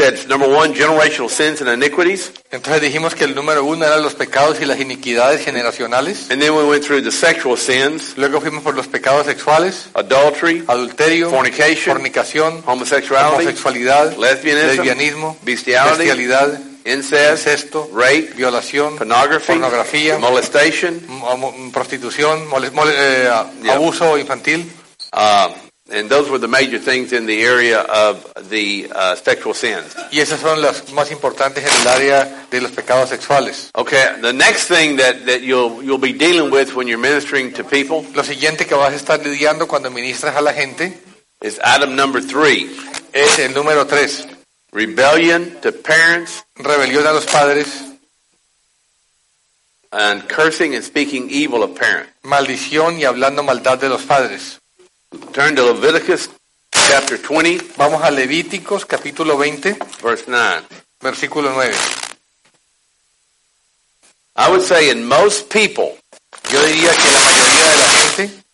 said, number one, generational sins and iniquities. Entonces dijimos que el número 1 eran los pecados y las iniquidades generacionales. And then we went through the sexual sins, Luego fuimos por los pecados sexuales, adultery, adulterio, fornication, fornicación, homosexuality, homosexualidad, lesbianismo, bestialidad, incest, incesto, rape, violación, pornography, molestation, prostitución, abuso infantil. And those were the major things in the area of the sexual sins. Y esas son las más importantes en el área de los pecados sexuales. Okay, the next thing that you'll be dealing with when you're ministering to people Lo siguiente que vas a estar lidiando cuando ministras a la gente is item number 3. es el número 3. Rebellion to parents Rebelión a los padres, and cursing and speaking evil of parents. maldición y hablando maldad de los padres. Turn to Leviticus chapter 20, Vamos a Levíticos capítulo 20, verse 9. versículo 9. I would say in most people, Yo diría que la mayoría de la gente...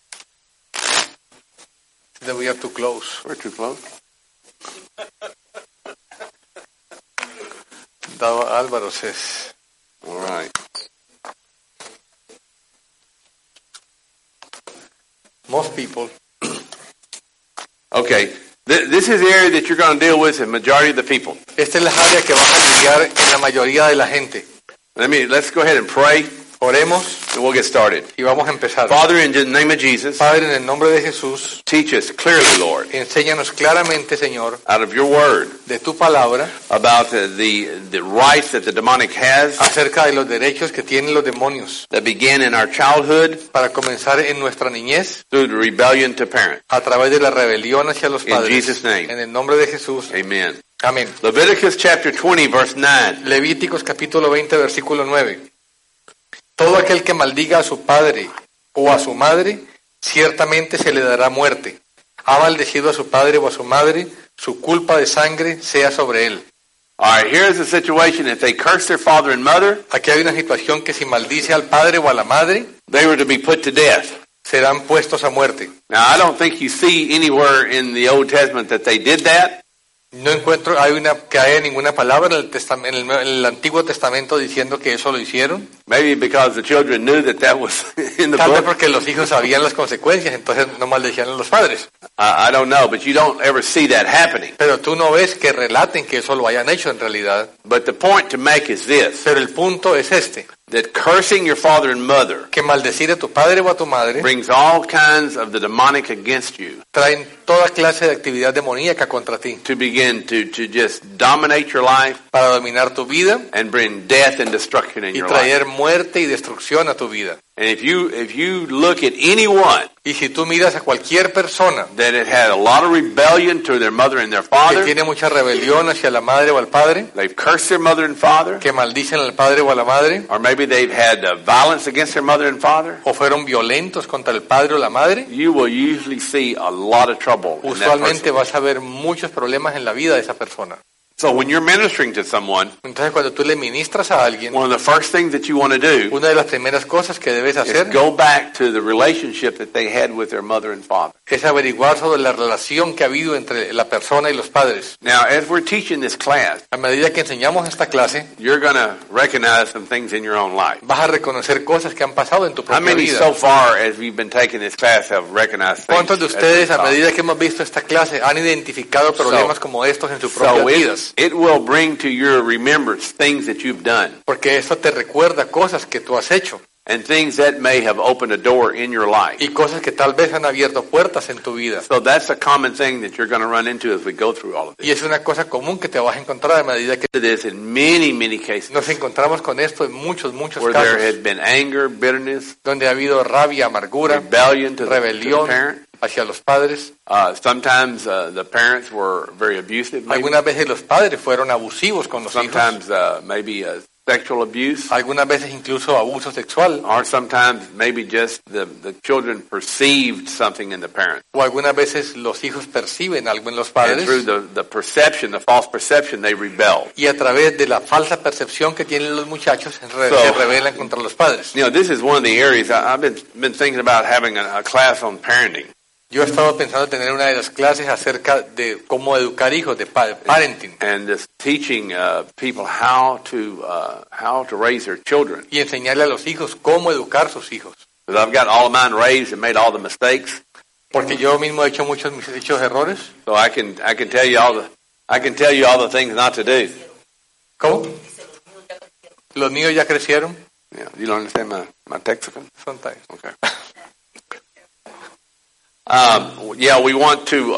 That we are too close. we're too close. Álvaro says. All right. Most people. Okay. This is the area that you're going to deal with the majority of the people. Esta es la área que vas a lidiar en la mayoría de la gente. Let's go ahead and pray, Oremos and we'll get started. y vamos a empezar. Father, in the name of Jesus, Padre, en el nombre de Jesús, teach us clearly, Lord, enséñanos claramente, Señor, out of your word de tu palabra, about the rights that the demonic has acerca de los derechos que tienen los demonios that began in our childhood para comenzar en nuestra niñez through the rebellion to parents. a través de la rebelión hacia los In padres. Jesus' name. En el nombre de Jesús. Amen. Amén. Leviticus chapter 20, verse 9. Levíticos capítulo 20, versículo 9. Todo aquel que maldiga a su padre o a su madre, ciertamente se le dará muerte. Ha maldecido a su padre o a su madre, su culpa de sangre sea sobre él. All right, here's the situation. If they curse their father and mother, Aquí hay una situación que si maldice al padre o a la madre, they were to be put to death. serán puestos a muerte. Now, I don't think you see anywhere in the Old Testament that they did that. No encuentro que haya ninguna palabra en el Antiguo Testamento diciendo que eso lo hicieron. Maybe because the children knew that was in the Tal vez book. porque los hijos sabían las consecuencias, entonces no maldecían a los padres. I don't know, but you don't ever see that happening. Pero tú no ves que relaten que eso lo hayan hecho en realidad. But the point to make is this, Pero el punto es este, that cursing your father and mother que maldecir a tu padre o a tu madre brings all kinds of the demonic against you traen toda clase de actividad demoníaca contra ti, to begin to just dominate your life para dominar tu vida and bring death and destruction in y your life. traer muerte y destrucción a tu vida. And if you look at anyone Y si tú miras a cualquier persona that had had a lot of rebellion to their mother and their que father, tiene mucha rebelión hacia la madre o al padre, they've cursed their mother and father, que maldicen al padre o a la madre, or maybe they've had violence against their mother and father, o fueron violentos contra el padre o la madre, you will usually see a lot of trouble in that usualmente person. vas a ver muchos problemas en la vida de esa persona. So when you're ministering to someone, Entonces cuando tú le ministras a alguien, one of the first things that you want to do una de las primeras cosas que debes is hacer go back to the relationship that they had with their mother and father. es averiguar sobre la relación que ha habido entre la persona y los padres. Now, as we're teaching this class, A medida que enseñamos esta clase, you're going to recognize some things in your own life. vas a reconocer cosas que han pasado en tu How propia many vida. so far as we've been taking this class have recognized things? ¿Cuántos de as ustedes, a we talk? medida que hemos visto esta clase, han identificado problemas como estos en sus propias So vidas? it will bring to your remembrance things that you've done Porque eso te recuerda cosas que tú has hecho and things that may have opened a door in your life. y cosas que tal vez han abierto puertas en tu vida. So that's a common thing that you're going to run into as we go through all of this. Y es una cosa común que te vas a encontrar a medida que This in many cases nos encontramos con esto en muchos where there casos, had been anger, bitterness, donde ha habido rabia, amargura, rebellion to the rebelión parent. hacia los padres. Sometimes the parents were very abusive. Maybe. Algunas veces los padres fueron abusivos con los hijos. Sometimes maybe sexual abuse. Algunas veces incluso abuso sexual. Or sometimes maybe just the children perceived something in the parents. O algunas veces los hijos perciben algo en los And padres. through the perception, the false perception, they rebel. Y a través de la falsa percepción que tienen los muchachos se rebelan contra los padres. You know, this is one of the areas I've been thinking about having a class on parenting. Yo he estado pensando tener una de las clases acerca de cómo educar hijos, de parenting, and just teaching people how to raise their children. y enseñarle a los hijos cómo educar sus hijos. Because I've got all of mine raised and made all the mistakes, Porque yo mismo he hecho muchos errores. so I can tell you all the things not to do. ¿Cómo? Los niños ya crecieron. Yeah, you don't understand my Texican? Sometimes. Okay. Yeah, we want to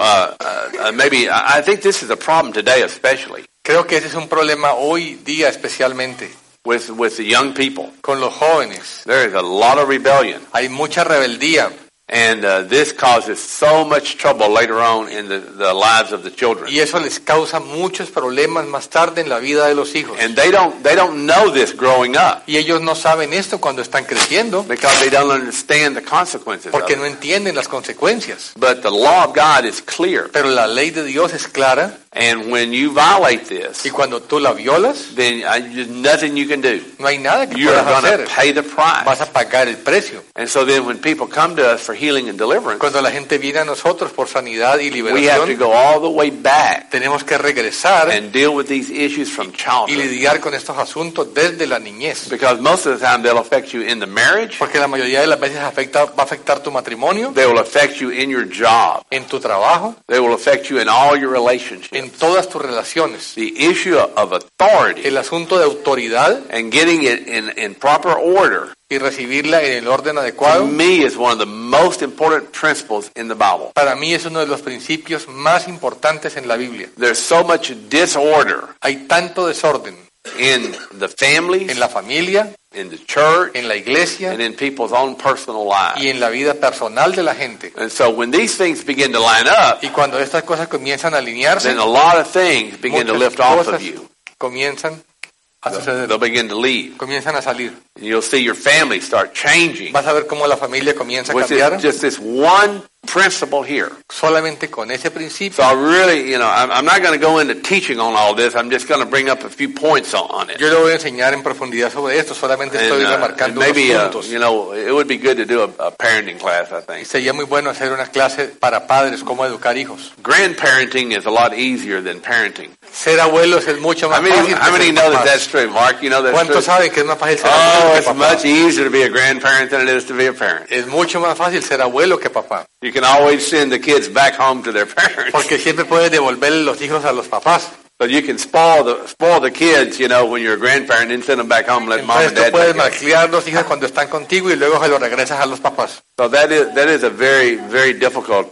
maybe. I think this is a problem today, especially Creo que ese es un problema hoy día especialmente with the young people. con los jóvenes. There is a lot of rebellion, Hay mucha rebeldía and this causes so much trouble later on in the lives of the children. y eso les causa muchos problemas más tarde en la vida de los hijos. And they don't know this growing up Y ellos no saben esto cuando están creciendo because they don't understand the consequences of porque no it. entienden las consecuencias. But the law of God is clear, Pero la ley de Dios es clara and when you violate this, y cuando tú la violas, then there's nothing you can do. no hay nada que You're puedas going to hacer. pay the price. Vas a pagar el precio. And so then when people come to us for healing and deliverance, Cuando la gente viene a nosotros por sanidad y we have to liberación, go all the way back tenemos que regresar and deal with these issues from y childhood. lidiar con estos asuntos desde la niñez. Because most of the time they'll affect you in the marriage, Porque la mayoría de las veces va a afectar tu matrimonio, they will affect you in your job, en tu trabajo, they will affect you in all your relationships. en todas tus relaciones. The issue of authority El asunto de autoridad and getting it in proper order, y recibirla en el orden to adecuado, me, is one of the most important principles in the Bible. para mí es uno de los principios más importantes en la Biblia. There's so much disorder Hay tanto desorden in the families, en la familia, in the church, en la iglesia and in people's own personal lives. y en la vida personal de la gente. And so when these things begin to line up, Y cuando estas cosas comienzan a alinearse, then a lot of things begin to muchas lift off cosas of you. comienzan a suceder, They'll begin to leave. comienzan a salir. And you'll see your family start changing Vas a ver cómo la familia comienza a with cambiar just this one principle here. solamente con ese So principio. I really, I'm not going to go into teaching on all this. I'm just going to bring up a few points on it. Yo le voy a enseñar en profundidad sobre esto, solamente estoy And remarcando maybe, unos puntos. it would be good to do a parenting class, I think. Sería muy bueno hacer una clase para padres, cómo educar hijos. Grandparenting is a lot easier than parenting. Ser abuelos es mucho más fácil. How many que ser know that papás. that's true? Mark, you know that's true? ¿Cuántos saben que es más fácil ser Oh, abuelo que it's papá? much easier to be a grandparent than it is to be a parent. Es mucho más fácil ser abuelo que papá, You can always send the kids back home to their parents. porque siempre puedes devolverle los hijos a los papás. But you can spoil the kids, when you're a grandparent, and send them back home and let mom Entonces and tú dad puedes take care. malcriar los hijos cuando están contigo y luego se los regresas a los papás. So that is a very, very difficult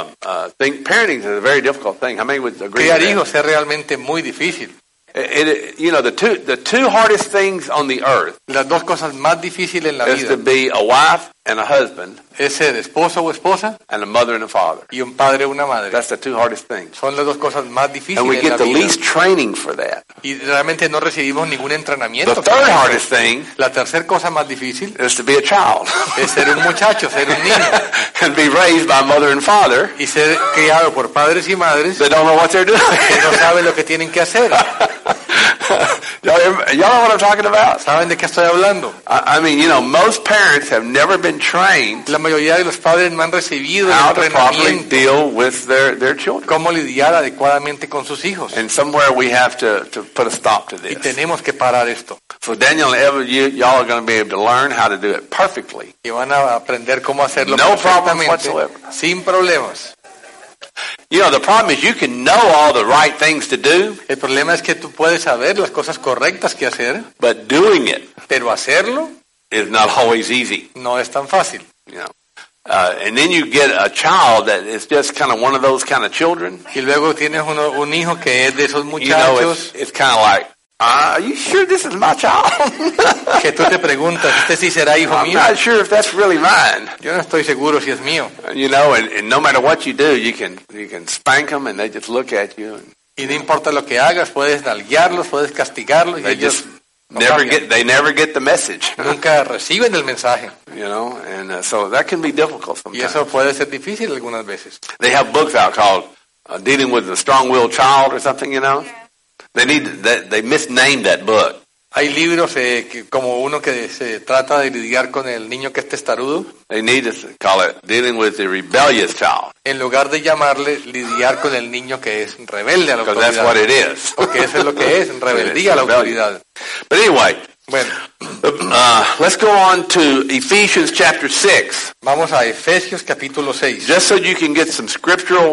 thing. Parenting is a very difficult thing. How many would agree Criar with that? hijos es realmente muy difícil. The two hardest things on the earth Las dos cosas más difíciles en la is to vida be a wife and a husband es ser esposo o esposa and a mother and a father. y un padre o una madre. That's the two hardest things. Son las dos cosas más And difíciles we en get la the vida. least training for that. Y realmente no recibimos ningún entrenamiento. The third hardest thing La tercera cosa más difícil is to be a child es ser un muchacho, ser un niño and be raised by mother and father y ser criado por padres y madres that don't know what they're doing. que no saben lo que tienen que hacer. Y'all know what I'm talking about? ¿Saben de qué estoy hablando? I mean, most parents have never been trained La mayoría de los padres no han recibido el how to properly entrenamiento deal with their children. cómo lidiar adecuadamente con sus hijos. And somewhere we have to put a stop to Y this. tenemos que parar esto. So Daniel and Eva, y'all are going to be able to learn how to do it perfectly. Y van a aprender cómo hacerlo No problem perfectamente, whatsoever. sin problemas. The problem is you can know all the right things to do, El problema es que tú puedes saber las cosas correctas que hacer, but doing it pero hacerlo is not always easy. no es tan fácil. And then you get a child that is just kind of one of those kind of children. Y luego tienes un hijo que es de esos It's muchachos kind of like, are you sure this is my child? que tú te preguntas, ¿este sí será hijo I'm mío? not sure if that's really mine. Yo no estoy seguro si es mío. And no matter what you do, you can spank them and they just look at you and Y no importa lo que hagas, puedes nalguearlos, puedes castigarlos y they ellos just no never cambian. never get the message. Nunca reciben el mensaje. And so that can be difficult Y sometimes. eso puede ser difícil algunas veces. They have books out called Dealing with a Strong-Willed Child or something, They misnamed that book. Hay libros como uno que se trata de lidiar con el niño que es testarudo. They need to call it dealing with the rebellious child, En lugar de llamarle lidiar con el niño que es rebelde a la because that's what autoridad. it is. Porque eso es lo que es, rebeldía a la autoridad. But anyway, Bueno, let's go on to Ephesians chapter 6, vamos a Efesios capítulo 6. just so you can get some scriptural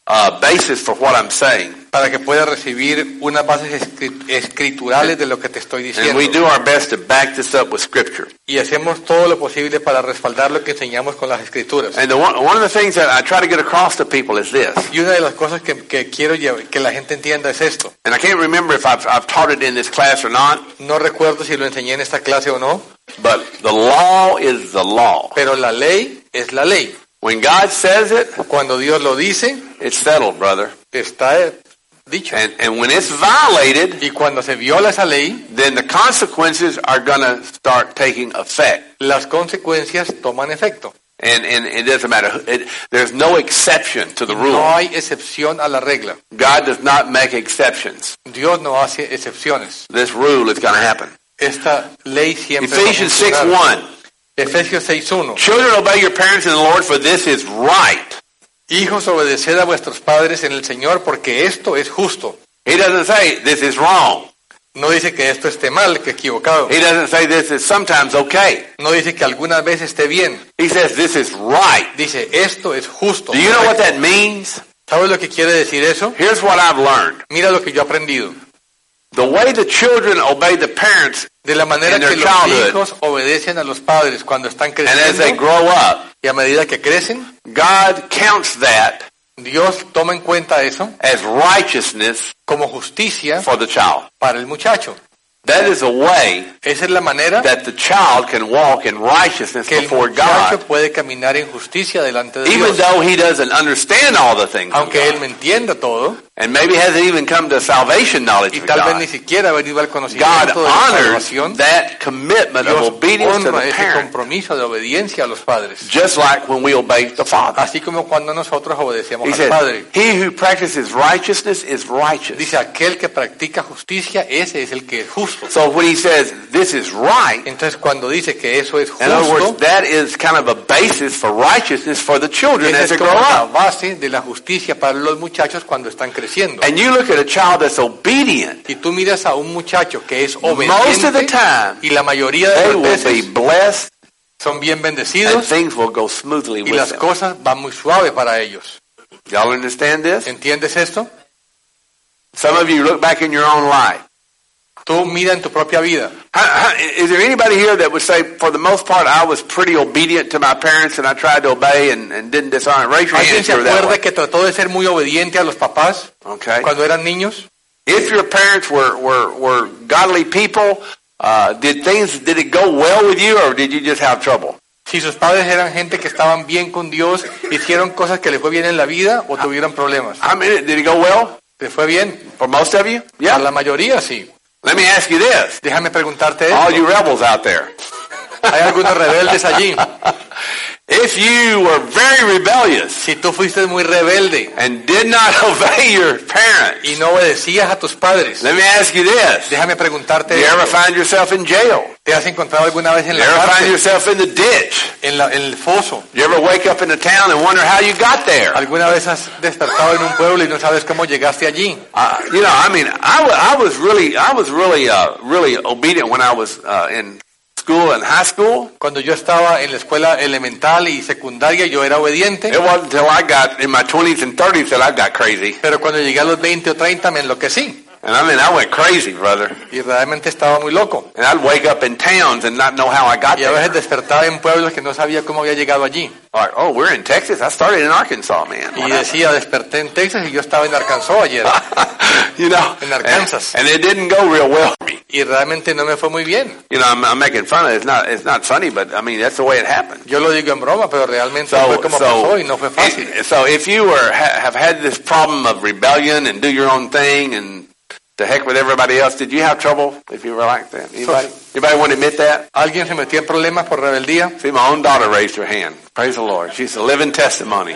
basis for what I'm saying. Para que puedas recibir unas bases escriturales de lo que te estoy And diciendo. we do our best to back this up with scripture. Y hacemos todo lo posible para respaldar lo que enseñamos con las escrituras. And one of the things that I try to get across to people is this. Y una de las cosas que quiero que la gente entienda es esto. And I can't remember if I've taught it in this class or not, No recuerdo si lo enseñé en esta clase o no, but the law is the law. pero la ley es la ley. When God says it, Cuando Dios lo dice, it's settled, brother. está dicho. And when it's violated, Y cuando se viola esa ley, then the consequences are going to start taking effect. las consecuencias toman efecto. And it doesn't matter. There's no exception to the No rule. hay excepción a la regla. God does not make exceptions. Dios no hace excepciones. This rule is going to happen. Esta ley siempre va a Ephesians funcionar. 6:1. Efesios 6:1. Children, obey your parents in the Lord, for this is right. Hijos, obedeced a vuestros padres en el Señor, porque esto es justo. He doesn't say this is wrong. No dice que esto esté mal, que equivocado. He doesn't say this is sometimes okay. No dice que alguna vez esté bien. He says this is right. Dice, esto es justo. Do you know what correcto. that means? ¿Sabes lo que quiere decir eso? Here's what I've learned. Mira lo que yo he aprendido. The way the children obey the parents, De la manera In their que los childhood. hijos obedecen a los padres cuando están and as they creciendo grow up, y a medida que crecen, God counts that Dios toma en cuenta eso as righteousness como justicia for the child. para el muchacho. That is a way Esa es la manera that the child can walk in righteousness que el before muchacho God, puede caminar en justicia delante de even Dios. though he doesn't understand all the things of Aunque él God, me entienda todo and maybe hasn't even come to salvation knowledge y of tal vez ni God. siquiera ha venido al God conocimiento de la honors salvación, that commitment of Dios obedience to honra the ese parent, compromiso de obediencia a los padres. just like when we obey the Father. Así como cuando nosotros obedecemos He al said, Padre. he who practices righteousness is righteous. Dice, aquel que practica justicia, ese es el que es justo. So when he says this is right, Entonces cuando dice que eso es in other words, justo, that is kind of a basis for righteousness for the children esa as es they como grow la up. base de la justicia para los muchachos cuando están creciendo. And you look at a child that's obedient, Si tú miras a un muchacho que es most of the obediente time, y la mayoría de they las will be veces blessed son bien and bendecidos things will go smoothly y with las them. cosas van muy suave para ellos. Y'all understand this? ¿Entiendes esto? Some of you look back in your own life. Tú mira en tu propia vida. Is there anybody here that would say, for the most part, I was pretty obedient to my parents and I tried to obey and didn't dishonor? Raise your hand ¿Alguien if se you're that acuerda way. que trató de ser muy obediente a los papás Okay. cuando eran niños? If your parents were godly people, did it go well with you or did you just have trouble? Si sus padres eran gente que estaban bien con Dios, hicieron cosas que les fue bien en la vida o tuvieron problemas. I mean, did it go well ¿Les fue bien? for most of you? A Yeah. la mayoría sí. Let me ask you this. Déjame preguntarte All esto. you rebels out there. Hay algunos rebeldes allí. If you were very rebellious Si tú fuiste muy rebelde and did not obey your parents, y no obedecías a tus padres, let me ask you this. déjame preguntarte Do you ever esto. find yourself in jail? ¿Te has encontrado alguna vez en Do you la ever find cárcel, yourself in the ditch? en el foso? Do you ever wake up in a town and wonder how you got there? ¿Alguna vez has despertado en un pueblo y no sabes cómo llegaste allí? You know, I mean, I was really obedient when I was in school and high school. Cuando yo estaba en la escuela elemental y secundaria, yo era obediente. It wasn't until I got in my 20s and 30s that I got crazy. Pero cuando llegué a los 20 o 30 me enloquecí. And I mean, I went crazy, brother. Y realmente estaba muy loco. And I'd wake up in towns and not know how I got Y a veces there. despertaba en pueblos que no sabía cómo había llegado allí. Like, oh, we're in Texas. I started in Arkansas, man. Y decía, desperté en Texas y yo estaba en Arkansas ayer. You know, In Arkansas. and it didn't go real well for me. Y realmente no me fue muy bien. You know, I'm making fun of it. It's not funny, but I mean, that's the way it happened. Yo lo digo en broma, pero realmente fue como pasó y no fue fácil. So if you have had this problem of rebellion and do your own thing and to heck with everybody else, did you have trouble if you were like that? Anybody want to admit that? ¿Alguien se metió en problemas por rebeldía? See, my own daughter raised her hand. Praise the Lord. She's a living testimony.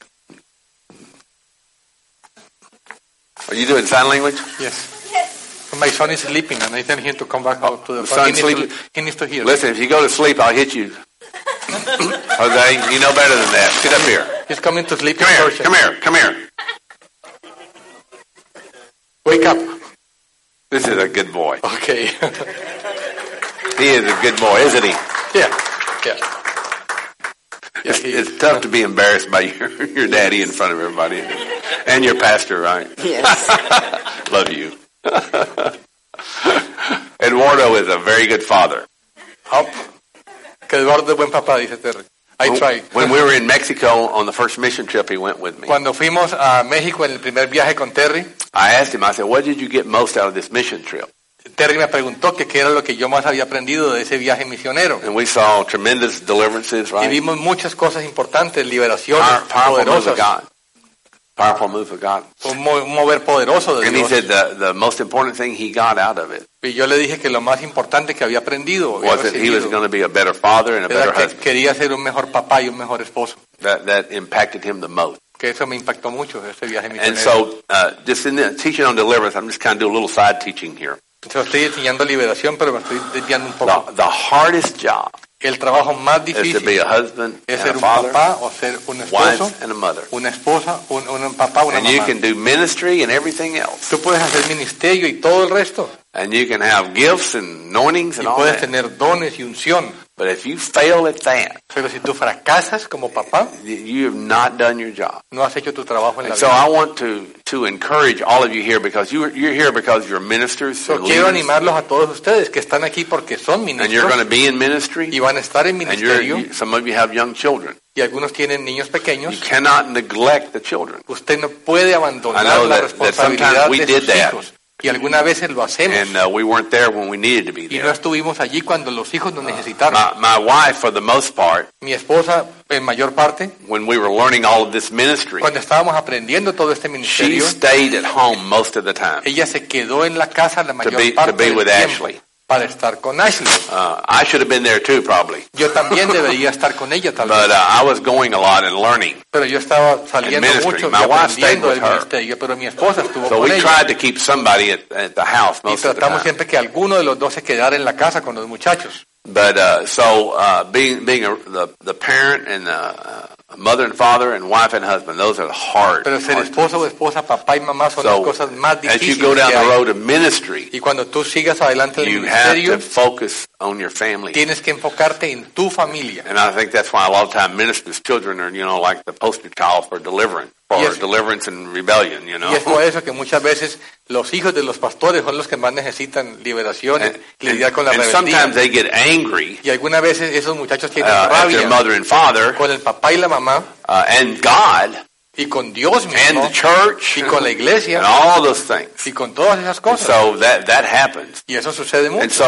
Are you doing sign language? Yes. My son is sleeping and I tell him to come back out to the Son phone. sleeping? He needs to hear. Listen, if you go to sleep, I'll hit you. Jose, you know better than that. Sit up here. He's coming to sleep Come in here, church. come here, come here. Wake up. This is a good boy. Okay. He is a good boy, isn't he? Yeah. Yeah. It's, it's tough to be embarrassed by your daddy in front of everybody. And your pastor, right? Yes. Love you. Eduardo is a very good father. Up. Que Eduardo es buen papá, dice Terry. I try. When we were in Mexico on the first mission trip, he went with me. Cuando fuimos a México en el primer viaje con Terry, I asked him, I said, what did you get most out of this mission trip? Terry me preguntó que qué era lo que yo más había aprendido de ese viaje misionero. And we saw tremendous deliverances, Y right? vimos muchas cosas importantes, liberaciones Powerful move of poderosas, God. Powerful move of God. un mover poderoso de And he Dios. said the most important thing he got out of it Y yo le dije que lo más importante que había aprendido, había was that he was recibido, going to be a better father and a better era que husband. quería ser un mejor papá y un mejor esposo. That impacted him the most. Que eso me impactó mucho, ese viaje And misionero. so, just in the teaching on deliverance, I'm just kind of doing a little side teaching here. Entonces estoy enseñando liberación, pero me estoy desviando un poco. The hardest job El trabajo más is to be difícil a husband es and ser a un father, papá o ser un esposo, wife and a mother. una esposa, un papá, una And you mamá. can do ministry and everything else. Tú puedes hacer ministerio y todo el resto. And you can have gifts and anointings Y and all puedes that. tener dones y unción. But if you fail at that, Pero si tú fracasas como papá, you have not done your job. no has hecho tu trabajo en la And so vida. I want to encourage all of you here because you're here because you're ministers So, and quiero leaders, animarlos a todos ustedes que están aquí porque son and you're going ministros to be in ministry, y van a estar en and ministerio some of you have young children. y algunos tienen niños You pequeños. cannot neglect the children. Usted no puede I abandonar know la that responsabilidad sometimes we de did sus that. hijos. Y algunas veces lo hacemos. And we weren't there when we needed to be Y no there. estuvimos allí cuando los hijos nos necesitaron. My wife, for the most part, Mi esposa, en mayor parte, when we were learning all of this ministry, cuando estábamos aprendiendo todo este she ministerio, stayed at home most of the time ella se quedó en la casa la mayor to parte be del with tiempo Ashley. para estar con Ashley. I should have been there too, probably. Yo también debería estar con ella tal But vez, I was going a lot and learning. pero yo estaba saliendo ministry. mucho y My wife stayed aprendiendo with del her. ministerio, pero mi esposa estuvo So con we ella. tried to keep somebody at the house Y most of the tratamos time. siempre que alguno de los dos se quedara en la casa con los muchachos. But being the parent and mother and father and wife and husband, those are hard. Pero ser hard esposo o esposa, papá y mamá son So, las cosas más as you difíciles go down que the hay. road of ministry, Y cuando tú sigas adelante en el you have ministerio, to focus on your family. tienes que enfocarte en tu familia. And I think that's why a lot of time ministers' children are, like the poster child for deliverance, Yes. deliverance and rebellion, Y es por eso que muchas veces los hijos de los pastores son los que más necesitan liberación y lidiar con la And rebeldía. sometimes they get angry Y algunas veces esos muchachos tienen at their rabia mother and father con el papá y la mamá and God y con Dios and mismo the church y con la and iglesia all those things. y con todas esas And cosas. so that happens. Y eso sucede And mucho. so,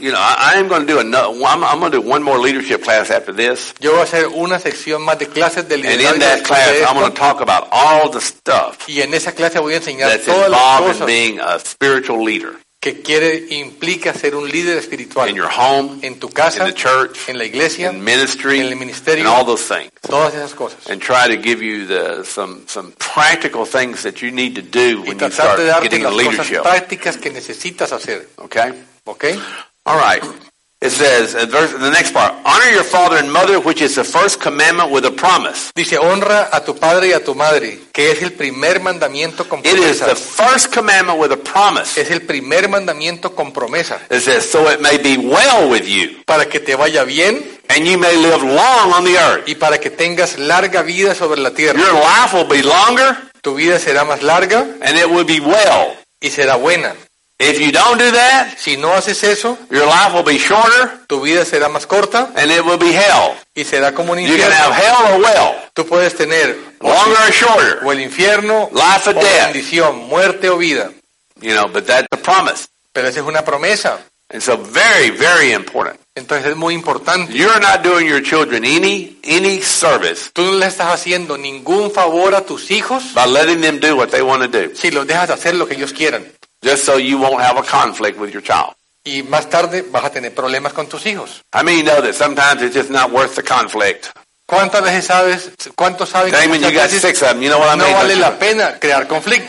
I am going to do I'm going to do one more leadership class after this. Yo voy a hacer una sección más de clases de And liderazgo in that después class, de I'm going to esto. talk about all the stuff Y en esa clase voy a enseñar that's todas las involved in cosas being a spiritual leader que implica ser un líder espiritual in your home, en tu casa, in the church, en la iglesia, in ministry, en el ministerio, and all those things. todas esas cosas. And try to give you some practical things that you need to do Y when you tratar start de darte getting las the cosas leadership. prácticas que necesitas hacer. Okay? ¿Ok? All right. It says, the next part, honor your father and mother, which is the first commandment with a promise. Dice, honra a tu padre y a tu madre, que es el primer mandamiento con It is promesa. the first commandment with a promise. Es el primer mandamiento con promesa. It says, so it may be well with you, Para que te vaya bien and you may live long on the earth. y para que tengas larga vida sobre la tierra. Your life will be longer, Tu vida será más larga and it will be well. y será buena. If you don't do that, Si no haces eso, your life will be shorter, tu vida será más corta and it will be hell. y será como un You can have infierno. hell or well, Tú puedes tener longer or shorter, o el infierno life or o death. bendición, muerte o vida. But that's a promise. Pero esa es una promesa. And so very, very important. Entonces es muy importante. You're not doing your children any service Tú no le estás haciendo ningún favor a tus hijos by letting them do what they want to do, si los dejas hacer lo que ellos quieran. just so you won't have a conflict with your child. Y más tarde vas a tener problemas con tus hijos. How many know that sometimes it's just not worth the conflict? ¿Cuántas veces cuántos saben que Damon, you muchas got veces 6 of them. You know what I no mean? vale don't la pena crear conflictos?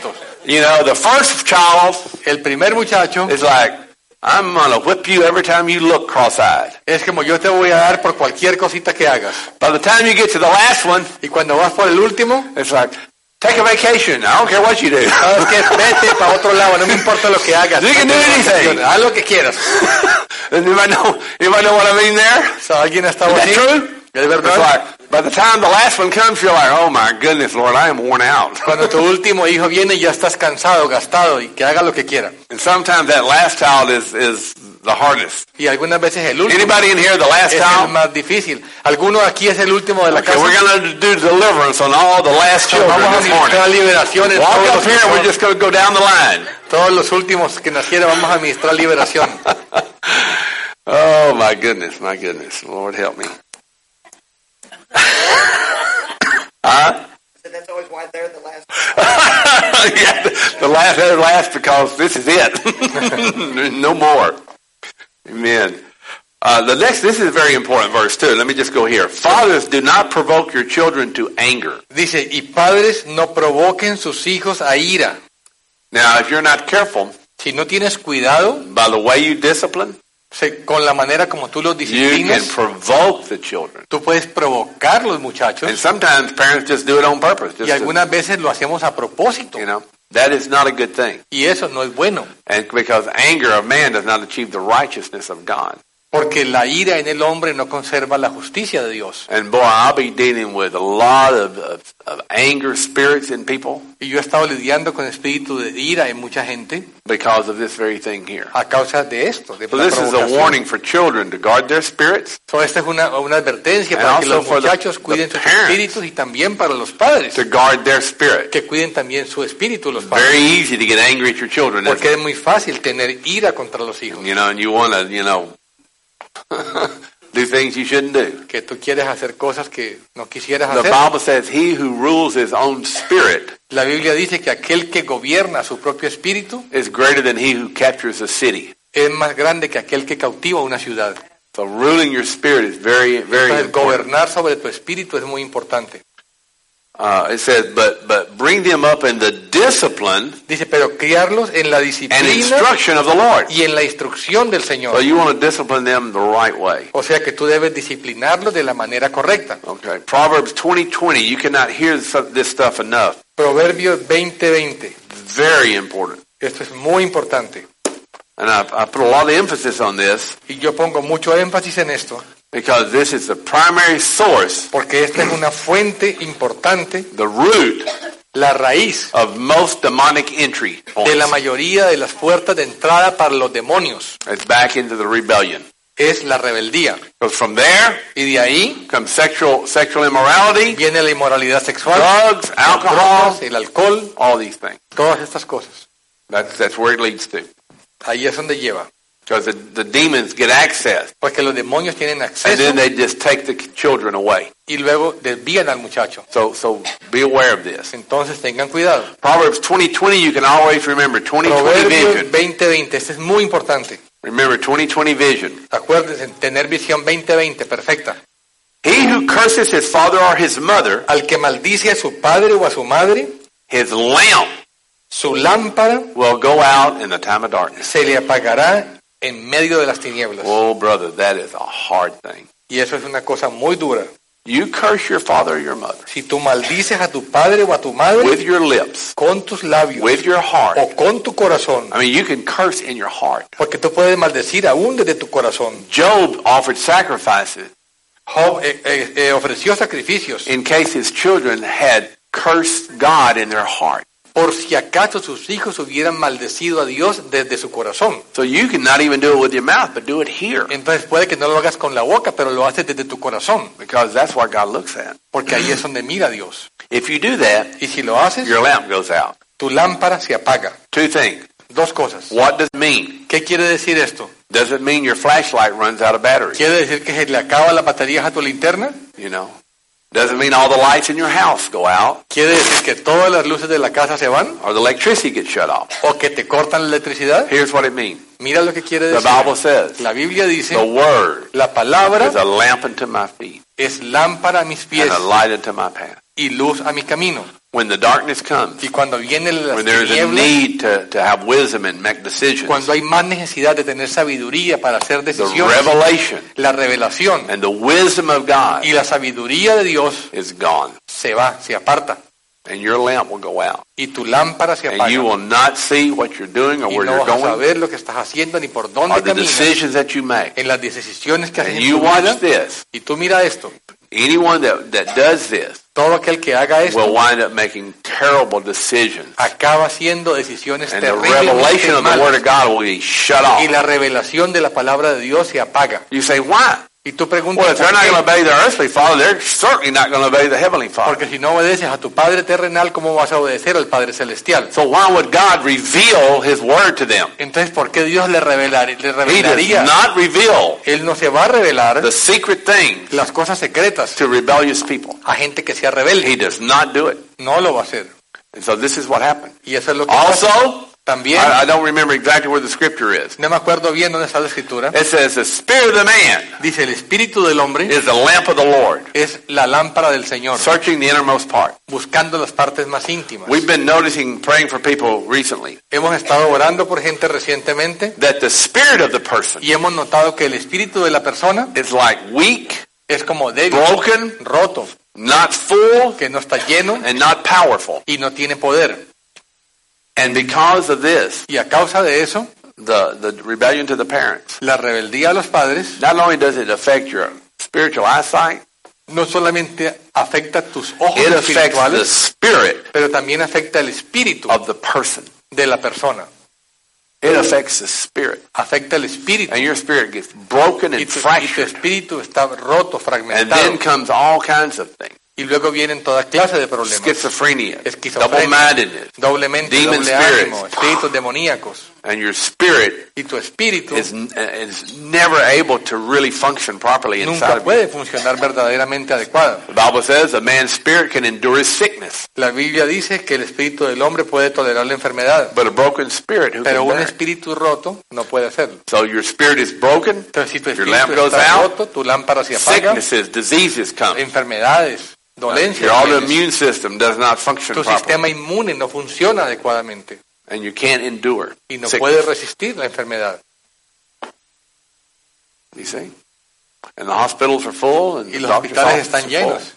You know, the first child El primer muchacho is like, I'm going to whip you every time you look cross-eyed. es como yo te voy a dar por cualquier cosita que hagas. By the time you get to the last one, Y cuando vas por el último, it's like, take a vacation. I don't care what you do. sabes que vete para otro lado, no me importa lo que hagas. You can do anything. Haz lo que quieras. Anybody know what I mean there? So, ¿alguien ha estado Is that así? true? ¿Es It's verdad? like, by the time the last one comes, you're like, oh my goodness, Lord, I am worn out. Cuando tu último hijo viene ya estás cansado, gastado y que haga lo que quiera. And sometimes that last child is the hardest. Y algunas veces el último Anybody in here the last es el child? más difícil. ¿Alguno aquí es el último de la Okay, casa? we're going to do deliverance on all the last children Vamos a this morning. administrar liberación en Walk todos up los, here, we're just going to go down the line. todos los últimos que nacieron. Vamos a administrar liberación. Oh my goodness, Lord help me. Huh? So that's always why they're the last. Yeah, they're last because this is it. No more. Amen. This is a very important verse too. Let me just go here. Fathers, do not provoke your children to anger. Dice, y padres no provoquen sus hijos a ira. Now, if you're not careful, Si no tienes cuidado by the way you discipline, con la manera como tú los you can disciplinas, provoke the children. tú puedes provocar los And muchachos sometimes parents just do it on purpose. Just y algunas veces lo hacemos a propósito. you know, that is not a good thing. Y eso no es bueno. And because anger of man does not achieve the righteousness of God. Porque la ira en el hombre no conserva la justicia de Dios. And boy, I'll be dealing with a lot of anger spirits in people Y yo he estado lidiando con espíritu de ira en mucha gente because of this very thing here. a causa de esto, de So la this is a provocación. warning for children to guard their spirits, So, esta es una advertencia And para que also los for the- muchachos cuiden the sus parents. espíritus y también para los padres, to guard their spirit. que cuiden también su espíritu los padres. Very easy to get angry at your children, isn't Porque it? es muy fácil tener ira contra los hijos. You know, and you want to, do things you shouldn't do. Que tú quieres hacer cosas que no quisieras The hacer. Bible says, he who rules his own spirit La Biblia dice que aquel que gobierna su propio espíritu is greater than he who captures a city. es más grande que aquel que cautiva una ciudad. So ruling your spirit is very, very Entonces, important. gobernar sobre tu espíritu es muy importante. It says, but bring them up in the discipline Dice, pero criarlos en la and disciplina instruction of the Lord. y en la instrucción del So Señor. you want to discipline them the right way. O sea que tú debes disciplinarlos de la manera correcta. Okay. Proverbs 20:20. You cannot hear this stuff enough. Proverbios 20:20. Very important. Esto es muy importante. And I put a lot of emphasis on this Y yo pongo mucho énfasis en esto, because this is the primary source, porque esta es una fuente importante, the root la raíz of most demonic entry de la points. mayoría de las puertas de entrada para los demonios. It's back into the rebellion. Es la rebeldía. Because from there Y de ahí comes sexual immorality, viene la inmoralidad sexual, drugs, las alcohol, drogas, el alcohol, all these things. todas estas cosas. That's where it leads to. Ahí es donde lleva. Because the demons get access, Porque los demonios tienen and acceso then they just take the children away. y luego desvían al muchacho. So be aware of this. Entonces tengan cuidado. Proverbs 20:20, you can always remember 20:20 Proverbios vision. 20:20, este es muy importante. Remember 20:20 vision. Acuérdense, tener visión 20:20, perfecta. He who curses his father or his mother, Al que maldice a su padre o a su madre, his lamp su lámpara will go out in the time of darkness. se le apagará en medio de las tinieblas. Oh, brother, that is a hard thing. Y eso es una cosa muy dura. You curse your father or your mother Si tú maldices a tu padre o a tu madre with your lips, con tus labios with your heart. o con tu corazón, I mean, you can curse in your heart. porque tú puedes maldecir aún desde tu corazón. Job offered sacrifices Job ofreció sacrificios in case his children had cursed God in their heart. por si acaso sus hijos hubieran maldecido a Dios desde su corazón. So you can not even do it with your mouth, but do it here, Entonces puede que no lo hagas con la boca, pero lo haces desde tu corazón, because that's what God looks at. porque ahí es donde mira Dios. If you do that, Y si lo haces, your lamp goes out. tu lámpara se apaga. Two things. Dos cosas. What does it mean? ¿Qué quiere decir esto? Does it mean your flashlight runs out of battery? ¿Quiere decir que se le acaba la batería a tu linterna? You know? Does it mean all the lights in your house go out? ¿Quiere decir que todas las luces de la casa se van? Or the electricity gets shut off? ¿O que te cortan la electricidad? Here's what it means. Mira lo que quiere The decir. Bible says, La Biblia the dice, word la palabra is a lamp unto my feet es lámpara a mis pies and a light unto my path. y luz a mi camino. when the darkness comes, Y cuando vienen las when there is a tinieblas, need to have wisdom and make decisions, cuando hay más necesidad de tener sabiduría para hacer the decisiones, revelation la revelación and the wisdom of God y la sabiduría de Dios is gone. se va, se aparta. And your lamp will go out. Y tu lámpara se And apaga. you will not see what you're doing or Y where no you're vas a going saber lo que estás haciendo ni por dónde or the caminas decisions that you make. en las decisiones que haces And en you tu watch vida. this. Y tú mira esto. Anyone that does this Todo aquel que haga will esto wind up making terrible decisions. acaba haciendo decisiones And the terriblemente revelation of the Word malas. of God will be shut off. Y la revelación de la palabra de Dios se apaga. You say, why? Y tú preguntas, Well, if they're ¿por not qué? going to obey their earthly father, they're certainly not going to obey the heavenly father. Porque si no obedeces a tu Padre terrenal, ¿cómo vas a obedecer al Padre celestial? So why would God reveal His Word to them? Entonces, ¿por qué Dios le He revelaría? does not reveal Él no se va a revelar the secret things las cosas secretas to rebellious people. a gente que sea rebelde. He does not do it. No lo va a hacer. And so this is what happened. Y eso es lo que pasa. Also, También, I don't remember exactly where the scripture is. no me acuerdo bien dónde está la escritura. It says, the spirit of the man Dice, el espíritu del hombre is the lamp of the Lord, es la lámpara del Señor, searching the innermost part. buscando las partes más íntimas. We've been noticing, praying for people recently, Hemos estado orando por gente recientemente that the spirit of the person y hemos notado que el espíritu de la persona is like weak, es como débil, broken, roto, not full, que no está lleno and not powerful. y no tiene poder. And because of this, Y a causa de eso, the rebellion to the parents, la rebeldía a los padres not only does it affect your spiritual eyesight, no solamente afecta tus ojos it affects the espirituales, spirit pero también afecta el espíritu of the person. de la persona. It affects the spirit. Afecta el espíritu. And your spirit gets broken Y and tu fractured. espíritu está roto, And fragmentado. then comes all kinds of things. Y luego vienen toda clase de problemas. Schizophrenia, Esquizofrenia, double-mindedness, doblemente, demon doble spirits. ánimo, espíritus demoníacos. and your spirit Y tu espíritu is never able to really function properly inside nunca of you. puede funcionar verdaderamente adecuado. The Bible says a man's spirit can endure his sickness, La Biblia dice que el espíritu del hombre puede tolerar la enfermedad, but a broken spirit, who pero can un bear it? espíritu roto no puede hacerlo. So your spirit is broken, Entonces, si tu your espíritu lamp goes está out, roto, tu lámpara se apaga, sicknesses, diseases come. enfermedades, dolencias, Your tienes. autoimmune system does not function Tu properly, sistema inmune no funciona adecuadamente and you can't endure y no sickness. puede resistir la enfermedad. You see? And the hospitals are full, and Y the los doctor's hospitales offices están are full. llenos.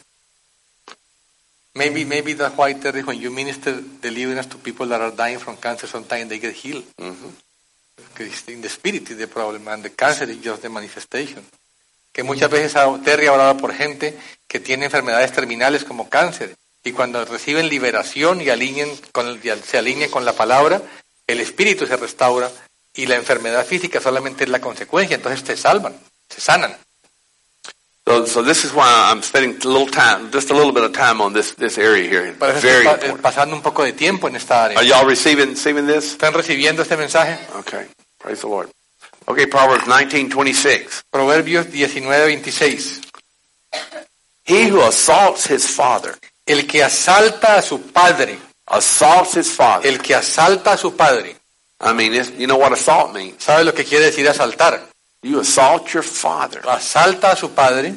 Maybe that's why, Terry, when you minister deliverance to people that are dying from cancer, sometimes they get healed. Because in the spirit is the problem, and the cancer is just the manifestation. Que muchas veces Terry ha hablado por gente que tiene enfermedades terminales como cáncer, y cuando reciben liberación y se alinean con la palabra, el espíritu se restaura y la enfermedad física solamente es la consecuencia, entonces te salvan, se sanan. So this is why I'm spending a little time, just a little bit of time on this area here. Por eso Very estoy important. pasando un poco de tiempo en esta área. Are y'all receiving this? ¿Están recibiendo este mensaje? Okay. Praise the Lord. Okay, Proverbs 19:26. Proverbios 19:26. He who assaults his father, El que asalta a su padre, assaults his father. el que asalta a su padre, I mean, you know what assault means? ¿sabe lo que quiere decir asaltar? You assault your father Asalta a su padre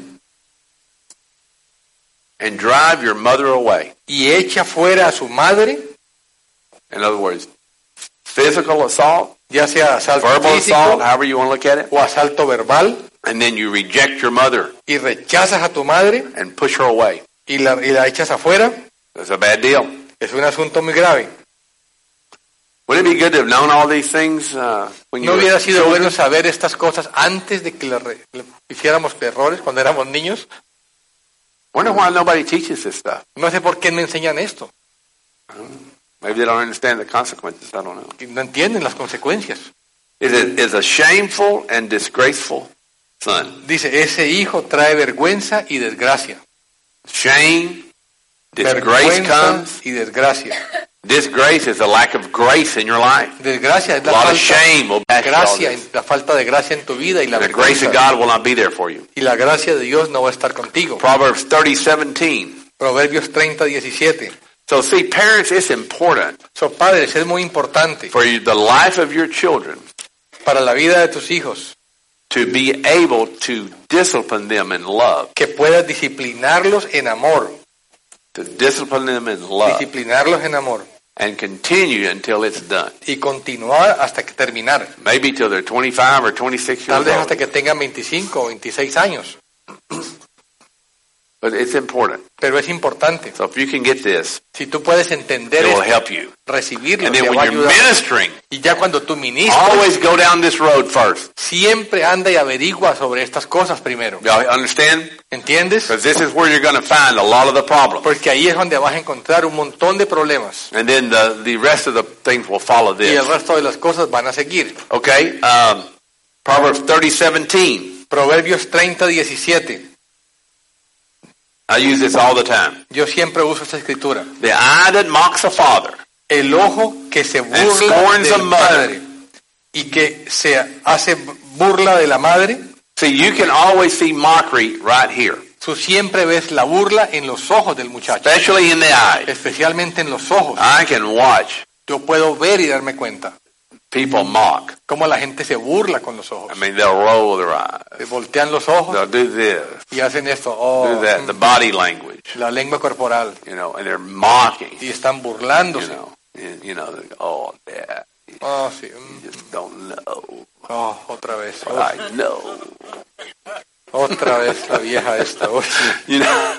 and drive your mother away. y echa fuera a su madre, In other words, physical assault, ya sea asalto verbal físico assault, however you want to look at it, o asalto verbal, and then you reject your mother y rechazas a tu madre and push her away. y la echas afuera, That's a bad deal. es un asunto muy grave. Would it be good to have known all these things when you ¿No were hubiera sido children? bueno saber estas cosas antes de que le hiciéramos errores cuando éramos niños? Wonder why nobody teaches this stuff. No sé por qué me enseñan esto. Maybe they don't understand the consequences. I don't know. Que no entienden las consecuencias. Is a shameful and disgraceful son. Dice, ese hijo trae vergüenza y desgracia. Shame, disgrace Vergüenza comes. y desgracia. Disgrace is a lack of grace in your life. Desgracia es A la lot of falta shame will back de you all gracia, this. la falta de gracia en tu vida y la The grace of vergüenza. God will not be there for you. Y la gracia de Dios no va a estar contigo. Proverbs 30:17. Proverbios 30:17. So see, parents, it's important So, padres, es muy importante for the life of your children para la vida de tus hijos to be able to discipline them in love. que puedas disciplinarlos en amor. to discipline them in love, disciplinarlos en amor and continue until it's done. y continuar hasta que terminar. Maybe till they're 25 or 26 Tal years vez hasta old. que tengan 25 o 26 años. But it's important. Pero es importante. So if you can get this, Si tú puedes entender it will esto, help you. recibirlo, And te then va a when you're ayudar. ministering, Y ya cuando tú ministras, always go down this road first. siempre anda y averigua sobre estas cosas primero. Y'all understand? ¿Entiendes? Because this is where you're going to find a lot of the problems. Porque ahí es donde vas a encontrar un montón de problemas. And then the rest of the things will follow Y el this. resto de las cosas van a seguir. Okay? Proverbs 30:17. Proverbios 30:17. I use this all the time. Yo siempre uso esta escritura. The eye that mocks a father El ojo que se burla scorns a del mother. padre y que se hace burla de la madre, See, you can always see mockery right here, tú siempre ves la burla en los ojos del muchacho, especially in the eyes. especialmente en los ojos. I can watch Yo puedo ver y darme cuenta people mock. cómo la gente se burla con los ojos. I mean, they'll roll their eyes. Se voltean los ojos They'll do this, y hacen esto. Oh, do that. The body language, la lengua corporal. and they're mocking, Y están burlándose. oh, Dad, Oh, sí. you just don't know. Oh, otra vez. But I know. Otra vez la vieja esta. Oh, sí. You know.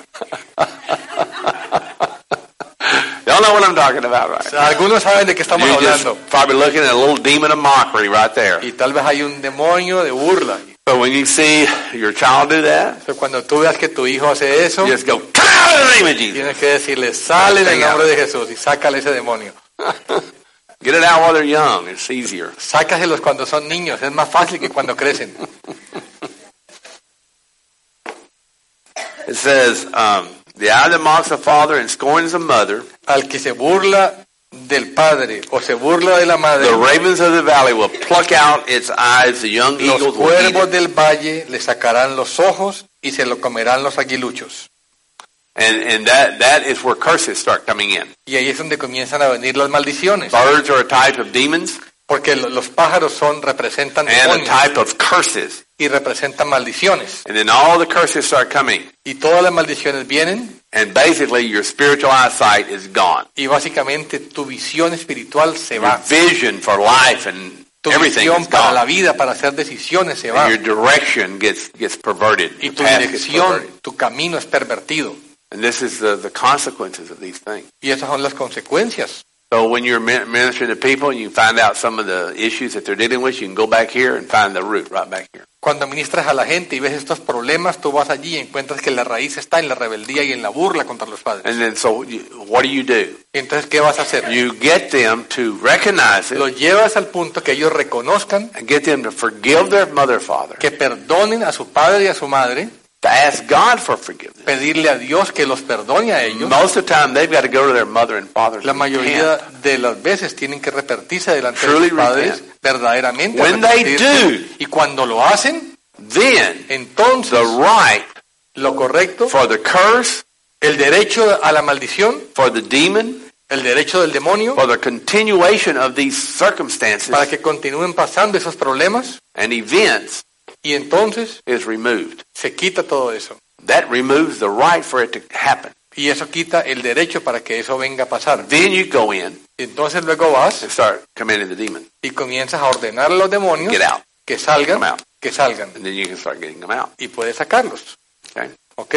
Y'all know what I'm talking about, O right? sea, algunos saben de qué estamos You're just hablando. probably looking at a little demon of mockery right there. Y tal vez hay un demonio de burla. But when you see your child do that, O sea, cuando tú veas que tu hijo hace eso, you just go, come out in the name of Jesus. tienes que decirle, sale en el nombre de Jesús y sácale ese demonio. Get it out while they're young. It's easier. Sácaselos cuando son niños. Es más fácil que cuando crecen. It says, the eye that mocks a father and scorns a mother, Al que se burla del padre o se burla de la madre, the ravens of the valley will pluck out its eyes, the young los eagles will eat cuervos it. del valle le sacarán los ojos y se lo comerán los aguiluchos. And that is where curses start coming in. Y ahí es donde comienzan a venir las maldiciones. Birds are a type of demons Porque los pájaros representan and a demonios type of curses. y representan maldiciones. And then all the curses start coming. Y todas las maldiciones vienen And basically your spiritual eyesight is gone. y básicamente tu visión espiritual se Your va. vision for life and Tu everything visión is para la gone. vida, para hacer decisiones se va. And your direction gets perverted. Y Your tu path gets dirección, perverted. tu camino es pervertido. And this is the consequences of these things. Y esas son las consecuencias. So when you're ministering to people and you find out some of the issues that they're dealing with, you can go back here and find the root right back here. Cuando ministras a la gente y ves estos problemas, tú vas allí y encuentras que la raíz está en la rebeldía y en la burla contra los padres. And then what do? Y entonces, ¿qué vas a hacer? You get them to recognize it Los llevas al punto que ellos reconozcan, and get them to forgive their mother and father, que perdonen a su padre y a su madre, to ask God for forgiveness. pedirle a Dios que los perdone a ellos. Most of the time they've got to go to their mother and father. La and mayoría repent. de las veces tienen que repentirse delante de Truly sus padres, repent. verdaderamente When they arrepentirse. do, Y cuando lo hacen, Then entonces the right lo correcto, for the curse, el derecho a la maldición, for the demon, el derecho del demonio, for the continuation of these circumstances para que continúen pasando esos problemas, and events y entonces is removed. se quita todo eso. That removes the right for it to happen. Y eso quita el derecho para que eso venga a pasar. Then you go in Y entonces luego vas and start commanding the demon, y comienzas a ordenar a los demonios get out, que salgan, come out. que salgan. And then you can start getting them out. Y puedes sacarlos. Okay? ¿Ok?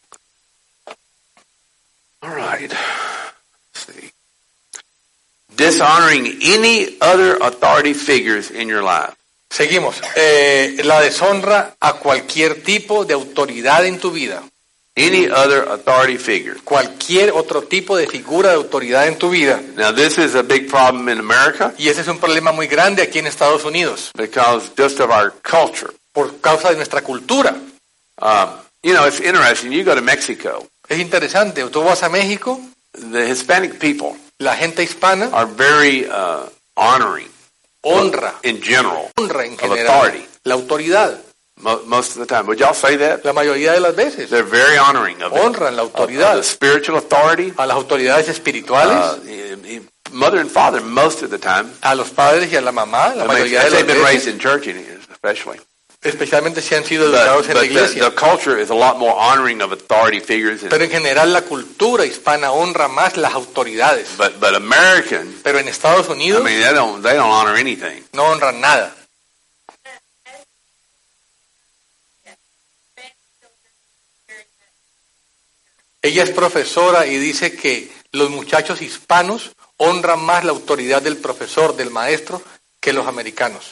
All right. Let's see. Dishonoring any other authority figures in your life. Seguimos. La deshonra a cualquier tipo de autoridad en tu vida. Any other authority figure. Cualquier otro tipo de figura de autoridad en tu vida. Now, this is a big problem in America Y ese es un problema muy grande aquí en Estados Unidos. because just of our culture. Por causa de nuestra cultura. It's interesting. You go to Mexico, Es interesante. Tú vas a México, the Hispanic people la gente hispana are very honoring honra in general en of general authority la autoridad. most of the time. Would y'all say that? La mayoría de las veces They're very honoring of it. honran la Of autoridad, the spiritual authority. a las autoridades espirituales, Mother and father, most of the time. a los padres y a la mamá, la I mean, mayoría de they've las been raised veces. in church, especially. especialmente si han sido But, educados en la but iglesia. the culture is a lot more honoring of authority figures. Pero en general la cultura hispana honra más las autoridades. But American, Pero en Estados I Unidos mean, they don't honor anything. no honran nada. Ella es profesora y dice que los muchachos hispanos honran más la autoridad del profesor, del maestro, que los americanos.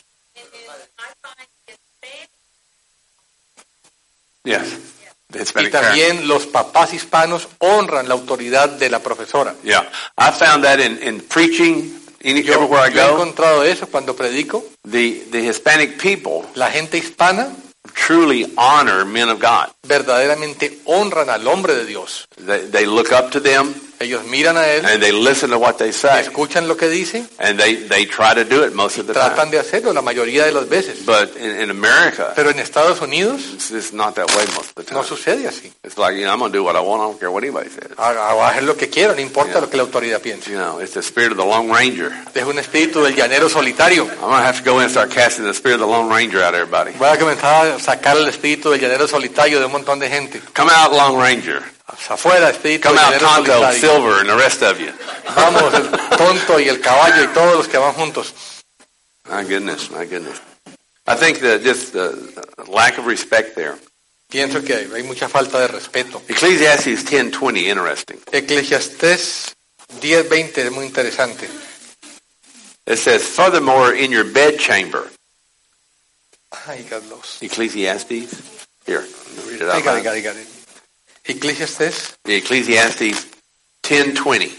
Yes. The Y Hispanic parent. también los papás hispanos honran la autoridad de la profesora. Yeah. I found that in preaching, Yo everywhere I he go, encontrado eso cuando predico. the Hispanic people La gente hispana truly honor men of God. verdaderamente honran al hombre de Dios. They look up to them Ellos miran a él, and they listen to what they say, escuchan lo que dice, and they try to do it most of the tratan time. de hacerlo la mayoría de las veces. But in America, Pero en Estados Unidos it's not that way most of the no time. sucede así. It's like, I'm going to do what I want. I don't care what anybody says. Hago hacer lo que quiero, no importa Yeah. lo que la autoridad piense. It's the spirit of the Lone Ranger. Es un espíritu del llanero solitario. I'm going to have to go in and start casting the spirit of the Lone Ranger out of everybody. Voy a comenzar a sacar el espíritu del llanero solitario de un montón de gente. Come out, Lone Ranger. Afuera, espíritu Come del out, llanero Tonto, solitario. Silver, and the rest of you. Vamos, el tonto y el caballo y todos los que van juntos. My goodness, my goodness. I think that just the lack of respect there. Pienso que hay mucha falta de respeto. Ecclesiastes 10:20, interesting. Eclesiastés 10:20 es muy interesante. It says, furthermore, in your bedchamber. Ay, Carlos. Ecclesiastes. Here, let me read it I out got it, loud. got it, got it. Eclesiastés The Ecclesiastes 10:20.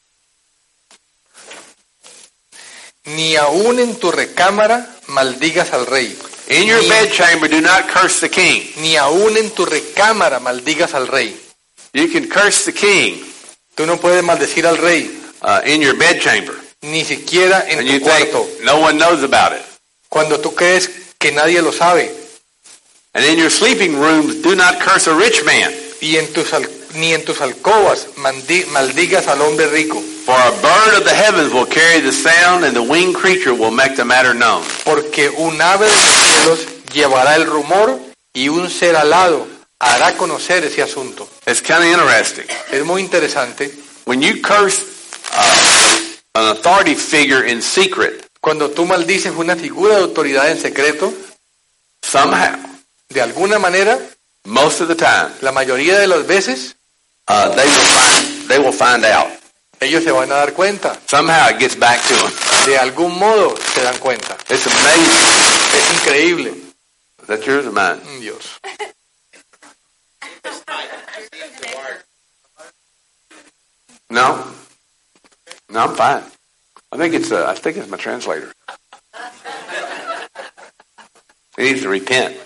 Ni aún en tu recámara maldigas al rey. In your Ni- bedchamber, do not curse the king. Ni aún en tu recámara maldigas al rey. You can curse the king Tú no puedes maldecir al rey, in your bedchamber. ni siquiera en And you tu think cuarto, no one knows about it. cuando tú crees que nadie lo sabe. And in your sleeping rooms, do not curse a rich man. Y ni en tus alcobas maldigas al hombre rico. For a bird of the heavens will carry the sound, and the winged creature will make the matter known. Porque un ave de los cielos llevará el rumor y un ser alado hará conocer ese asunto. It's kind of interesting. Es muy interesante. When you curse an authority figure in secret, Cuando tú maldices una figura de autoridad en secreto, somehow, de alguna manera, most of the time, la mayoría de las veces, they will find out. ellos se van a dar cuenta. Somehow it gets back to them. De algún modo se dan cuenta. It's amazing. Es increíble. Is that yours or mine? Dios. No, I'm fine. I think it's my translator. He needs to repent.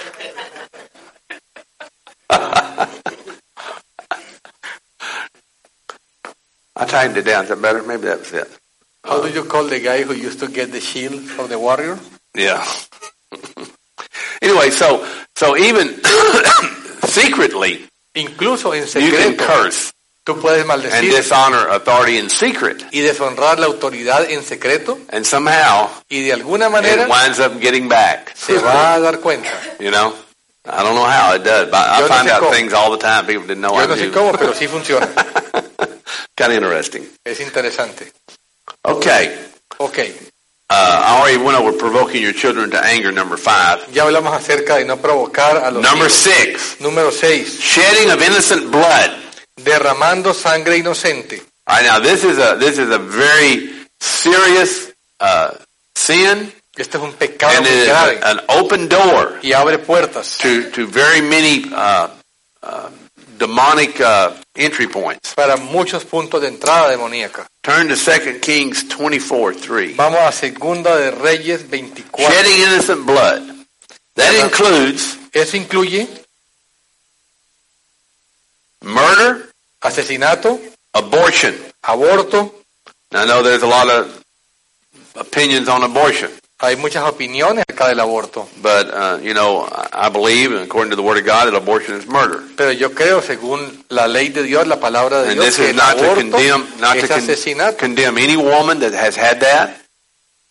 I tightened it down. Is that better? Maybe that was it. How do you call the guy who used to get the shield of the warrior? Yeah. Anyway, so even secretly, Incluso en you can secreto, curse tú puedes and maldecir dishonor authority in secret, y deshonrar la autoridad en secreto, and somehow y de alguna manera it winds up getting back. se va a dar cuenta. You know, I don't know how it does, but I Yo no find sé out cómo. things all the time people didn't know Yo I no sé knew. cómo, pero sí funciona. Kind of interesting. Es interesante. Okay, Ok, I already went over provoking your children to anger. Number 5. ya hablamos acerca de no provocar a los Number hijos. 6. Número 6, Shedding of innocent blood. derramando sangre inocente. All right, now this is a very serious sin, Este es un pecado and it muy is grave an open door y abre puertas to very many demonic entry points. para muchos puntos de entrada demoníaca. Turn to 2 Kings 24:3. Vamos a Segunda de Reyes 24. Shedding innocent blood. That includes Eso incluye murder, asesinato, abortion. aborto. Now, I know there's a lot of opinions on abortion, Hay muchas opiniones acerca del aborto, but I believe, and according to the Word of God, that abortion is murder. pero yo creo, según la ley de Dios, la palabra de And Dios, this que is el not to aborto condemn, es asesinato. condemn any woman that has had that.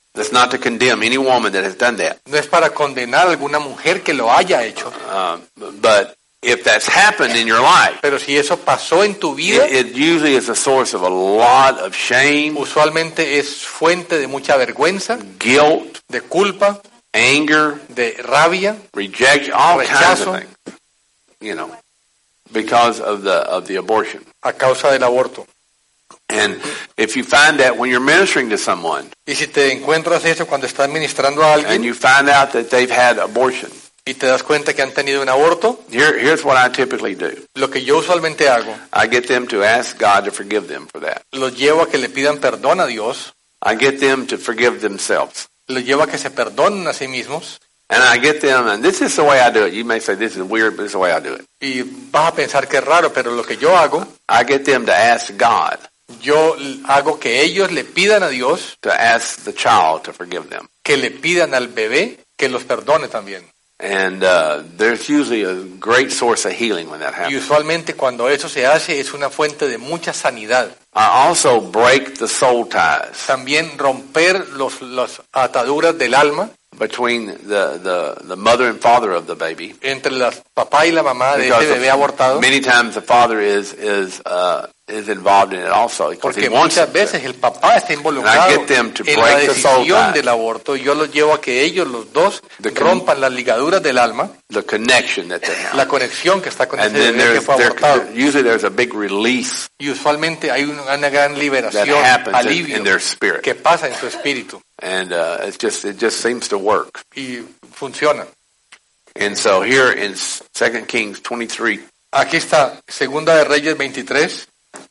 That's not to condemn any woman that has done that. No es para condenar a alguna mujer que lo haya hecho. But if that's happened in your life, Pero si eso pasó en tu vida, it usually is a source of a lot of shame, usualmente es fuente de mucha vergüenza, guilt, de culpa, anger, de rabia, rejection, all kinds rechazo, of things. You know, because of the abortion. a causa del aborto. And if you find that when you're ministering to someone Y si te encuentras eso cuando estás ministrando a and alguien you find out that they've had abortion, y te das cuenta que han tenido un aborto, here's what I typically do. lo que yo usualmente hago, I get them to ask God to forgive them for that. los llevo a que le pidan perdón a Dios, I get them to forgive themselves. los llevo a que se perdonen a sí mismos, And I get them, and this is the way I do it. You may say this is weird, but this is the way I do it. y vas a pensar que es raro, pero lo que yo hago, I get them to ask God yo hago que ellos le pidan a Dios, to ask the child to forgive them. que le pidan al bebé que los perdone también. And there's usually a great source of healing when that Y happens. usualmente cuando eso se hace es una fuente de mucha sanidad. I also break the soul ties También romper las ataduras del alma between the mother and father of the baby. entre la papá y la mamá de Because ese bebé abortado, many times the father is involved in it also because he porque wants muchas it. veces el papá está involucrado And I get them to en la break the soul decisión ties. del aborto, y yo los llevo a que ellos los dos The con- rompan las ligaduras del alma, The connection that they have. la conexión que está con ese And then bebé que fue abortado. usually there's a big release Y usualmente hay una gran that liberación, happens alivio in their spirit. que pasa en su espíritu And it just seems to work. y funciona. And so here in 2 Kings 23, Aquí está, Segunda de Reyes 23,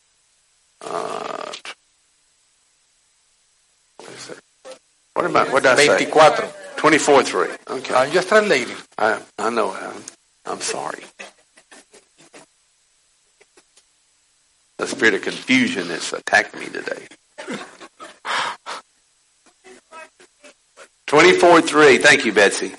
what did I say? 24. 24:3. Okay. I'm just translating. I know. I'm sorry. The spirit of confusion has attacked me today. 24:3. Thank you, Betsy.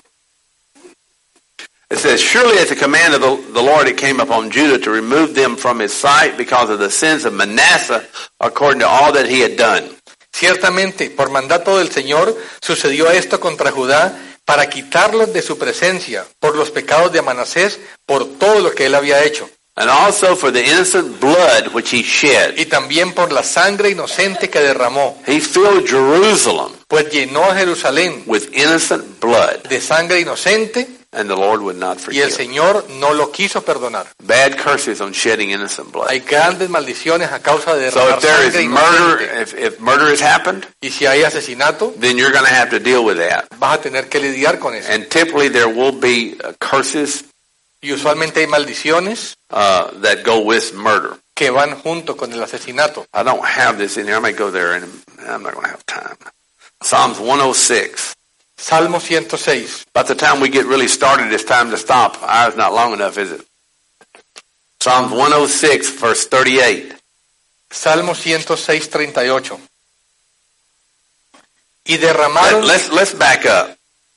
It says, surely at the command of the Lord it came upon Judah to remove them from his sight because of the sins of Manasseh, according to all that he had done. Ciertamente, por mandato del Señor, sucedió esto contra Judá para quitarlos de su presencia por los pecados de Manasés, por todo lo que él había hecho. And also for the innocent blood which he shed. Y también por la sangre inocente que derramó, He filled Jerusalem pues llenó a Jerusalén with innocent blood, de sangre inocente, and the Lord would not y el forgive. Señor no lo quiso perdonar. Bad curses on shedding innocent blood. Hay grandes maldiciones a causa de So derramar if there sangre is murder, inocente. if murder has happened, Y si hay asesinato, then you're going to have to deal with that. vas a tener que lidiar con eso. And typically there will be curses Y usualmente hay maldiciones that go with murder. que van junto con el asesinato. I don't have this in here. I may go there, and I'm not going to have time. Psalms 106. Salmo 106. By the time we get really started, it's time to stop. Ours not long enough, is it? Psalms 106, verse 38. Salmo 106, 38. Y derramaron, Let's back up.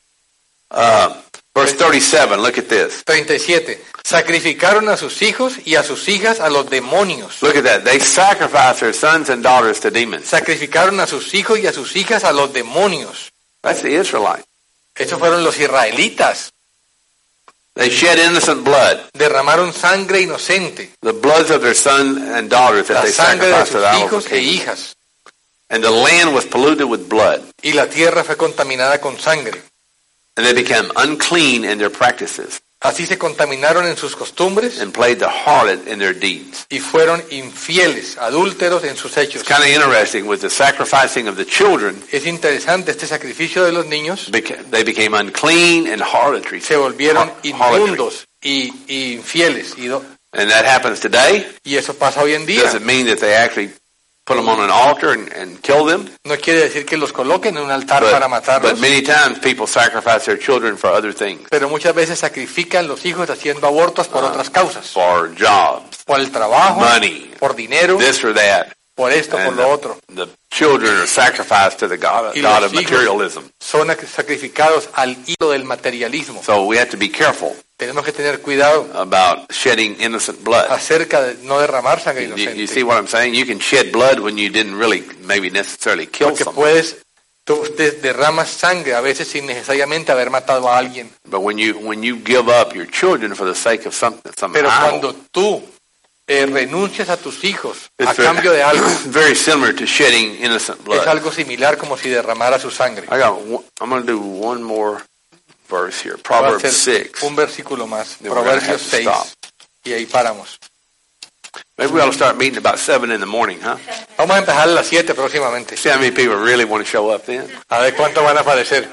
Verse 37, look at this. 37, sacrificaron a sus hijos y a sus hijas a los demonios. Look at that. They sacrifice their sons and daughters to demons. Sacrificaron a sus hijos y a sus hijas a los demonios. That's the Israelite. Esos fueron los israelitas. They shed innocent blood. Derramaron sangre inocente, The bloods of their sons and daughters that la they sangre de sacrificed to sus the idols hijos of e kings. hijas. And the land was polluted with blood. Y la tierra fue contaminada con sangre. And they became unclean in their practices Así se contaminaron en sus costumbres and played the harlot in their deeds. y fueron infieles, adúlteros en sus hechos. It's kind of interesting with the sacrificing of the children. Es interesante este sacrificio de los niños. They became unclean and harlotry. Se volvieron Harlotry. inmundos y infieles. And that happens today. Y eso pasa hoy en día. Doesn't mean that they actually put them on an altar and kill them. No quiere decir que los coloquen en un altar para But matarlos, many times people sacrifice their children for other things. pero muchas veces sacrifican los hijos haciendo abortos por otras causas. For jobs, Por el trabajo, money, por dinero, this or that. por esto, por And lo otro. the children are sacrificed to the God Y of los hijos materialism. son sacrificados al hilo del materialismo. So we have to be careful Tenemos que tener cuidado about shedding innocent blood. acerca de no derramar sangre You see inocente. what I'm saying? You can shed blood when you didn't really maybe necessarily kill Porque someone. puedes Tú derramas sangre, a veces sin necesariamente haber matado a alguien. But when you give up your children for the sake of some Pero idol, cuando tú renuncias a tus hijos a it's cambio de algo, very similar to shedding innocent es blood. algo similar como si derramara su sangre. I'm going to do one more verse here. Va a Proverbs ser 6. un versículo más, Then we're gonna Proverbios have to 6, stop. y ahí paramos. Maybe we ought to start meeting about 7 in the morning, huh? Vamos a empezar a las 7 próximamente. See how many people really want to show up then? A ver cuánto van a aparecer.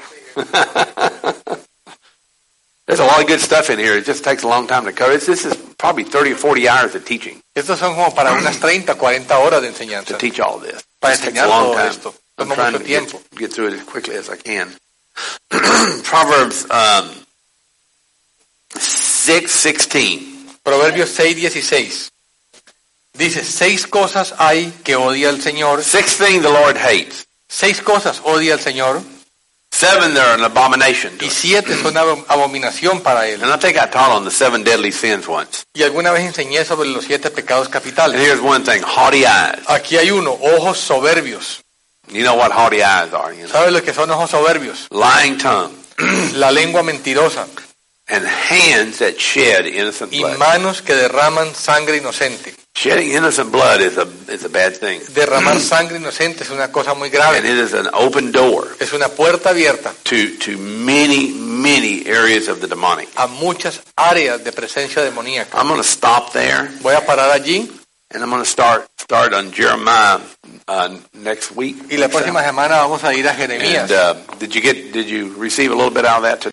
There's a lot of good stuff in here. It just takes a long time to cover. This is probably 30 or 40 hours of teaching Estos son como para unas 30, 40 horas de to enseñanza. teach all this. Para It takes enseñar a long todo time. esto. I'm Toma trying mucho to tiempo. get through it as quickly as I can. Proverbs 6:16. Proverbios 6, 16. Dice, 6 cosas hay que odia el Señor. 6 things the Lord hates. 6 cosas odia el Señor. 7 they're an abomination to Y him. 7 son abominación para Él. And I think I taught on the 7 deadly sins once. Y alguna vez enseñé sobre los 7 pecados And capitales. here's one thing, haughty eyes. Aquí hay uno, ojos soberbios. You know what haughty eyes are, you know? ¿Sabes lo que son ojos soberbios? Lying tongue. La lengua mentirosa. And hands that shed innocent Y blood. manos que derraman sangre inocente. Shedding innocent blood is a bad thing. Derramar sangre inocente es una cosa muy And grave. it is an open door Es una puerta abierta to many areas of the demonic. a muchas áreas de presencia demoníaca. I'm going to stop there, Voy a parar allí and I'm going to start on Jeremiah next week. y la próxima semana vamos a ir a Jeremías. And did you receive a little bit out of that today?